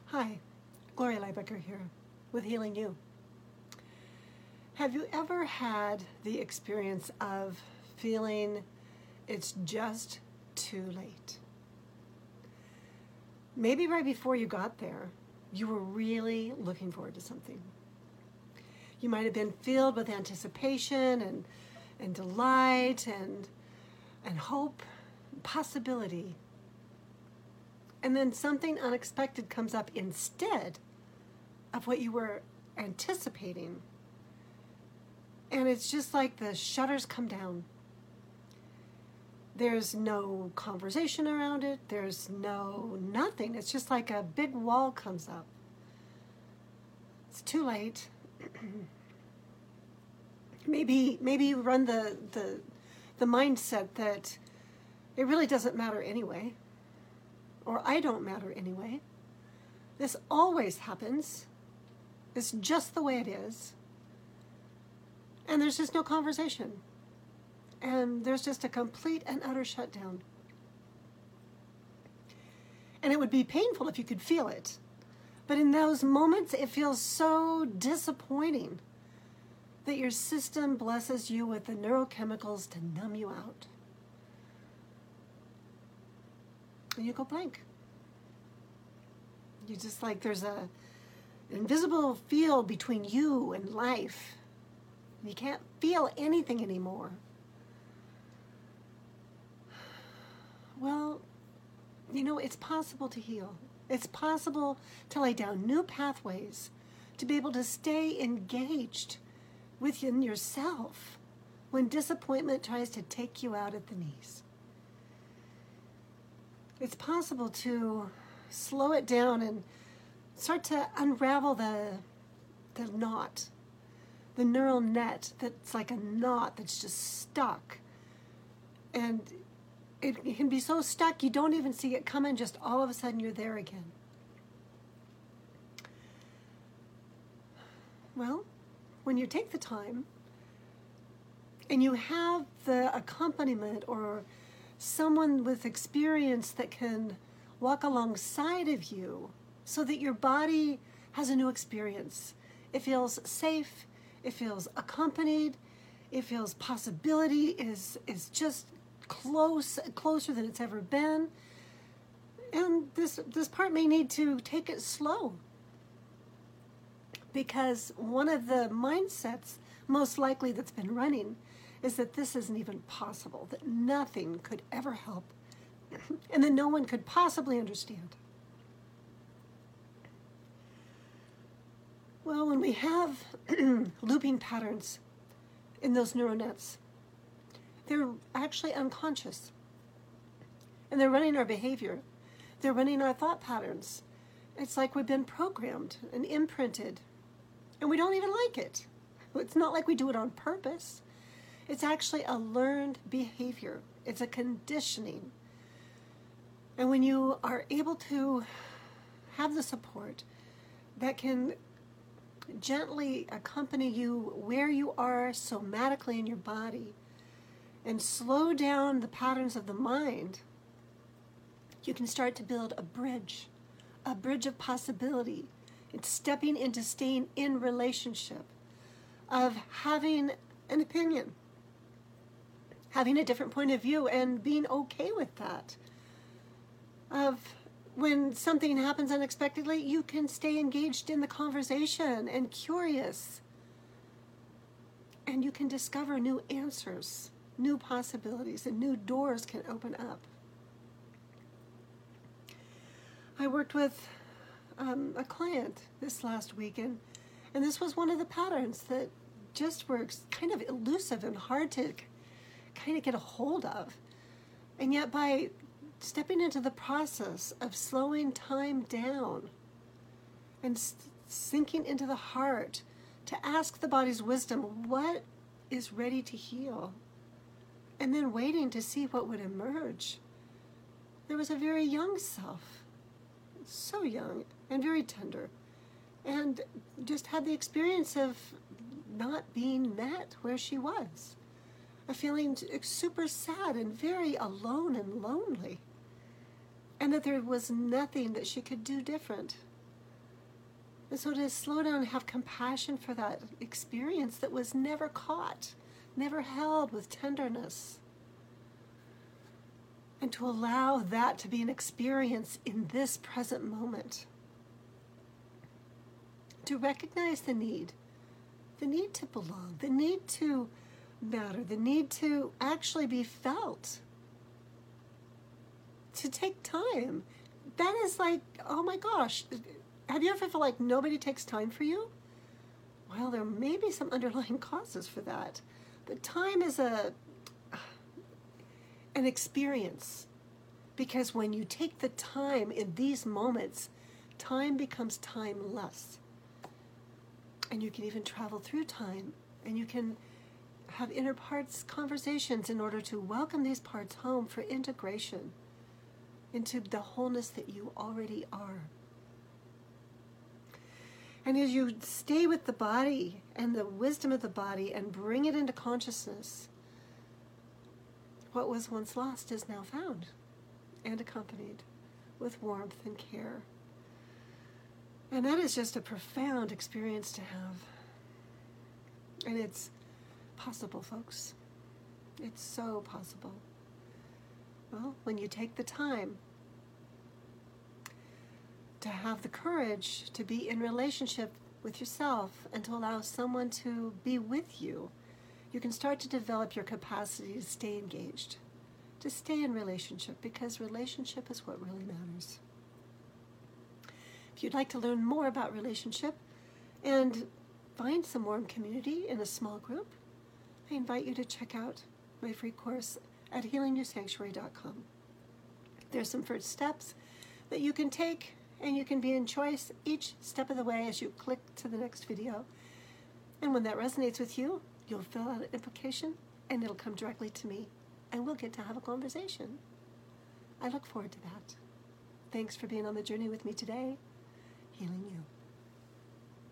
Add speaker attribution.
Speaker 1: Hi, Gloria Leibecker here with Healing You. Have you ever had the experience of feeling it's just too late? Maybe right before you got there, you were really looking forward to something. You might have been filled with anticipation and delight and hope, possibility. And then something unexpected comes up instead of what you were anticipating. And it's just like the shutters come down. There's no conversation around it. There's nothing. It's just like a big wall comes up. It's too late. Maybe you run the mindset that it really doesn't matter anyway. Or I don't matter anyway. This always happens. It's just the way it is. And there's just no conversation. And there's just a complete and utter shutdown. And it would be painful if you could feel it. But in those moments, it feels so disappointing that your system blesses you with the neurochemicals to numb you out. And you go blank. You just like there's an invisible field between you and life. You can't feel anything anymore. Well, it's possible to heal. It's possible to lay down new pathways, to be able to stay engaged within yourself when disappointment tries to take you out at the knees. It's possible to slow it down and start to unravel the knot, the neural net that's like a knot that's just stuck. And it can be so stuck you don't even see it coming, just all of a sudden you're there again. Well, when you take the time and you have the accompaniment or someone with experience that can walk alongside of you so that your body has a new experience. It feels safe, it feels accompanied, it feels possibility is just closer than it's ever been. And this part may need to take it slow, because one of the mindsets most likely that's been running is that this isn't even possible, that nothing could ever help, and that no one could possibly understand. Well, when we have looping patterns in those neural nets, they're actually unconscious. And they're running our behavior. They're running our thought patterns. It's like we've been programmed and imprinted, and we don't even like it. It's not like we do it on purpose. It's actually a learned behavior. It's a conditioning. And when you are able to have the support that can gently accompany you where you are somatically in your body and slow down the patterns of the mind, you can start to build a bridge of possibility. It's stepping into staying in relationship, of having an opinion, having a different point of view and being okay with that. Of when something happens unexpectedly, you can stay engaged in the conversation and curious. And you can discover new answers, new possibilities, and new doors can open up. I worked with a client this last weekend, and this was one of the patterns that just were kind of elusive and hard to kind of get a hold of. And yet by stepping into the process of slowing time down and sinking into the heart to ask the body's wisdom what is ready to heal, and then waiting to see what would emerge, there was a very young self, so young and very tender, and just had the experience of not being met where she was, a feeling super sad and very alone and lonely, and that there was nothing that she could do different. And so to slow down and have compassion for that experience that was never caught, never held with tenderness. And to allow that to be an experience in this present moment. To recognize the need to belong, the need to matter, the need to actually be felt. To take time. That is like, oh my gosh, have you ever felt like nobody takes time for you? Well, there may be some underlying causes for that. But time is an experience. Because when you take the time in these moments, time becomes timeless. And you can even travel through time. And you can have inner parts conversations in order to welcome these parts home for integration into the wholeness that you already are. And as you stay with the body and the wisdom of the body and bring it into consciousness, what was once lost is now found and accompanied with warmth and care. And that is just a profound experience to have. And it's possible, folks. It's so possible. Well, when you take the time to have the courage to be in relationship with yourself and to allow someone to be with you, you can start to develop your capacity to stay engaged, to stay in relationship, because relationship is what really matters. If you'd like to learn more about relationship and find some warm community in a small group, I invite you to check out my free course at healingyoursanctuary.com. There's some first steps that you can take, and you can be in choice each step of the way as you click to the next video. And when that resonates with you, you'll fill out an application and it'll come directly to me, and we'll get to have a conversation. I look forward to that. Thanks for being on the journey with me today. Healing you.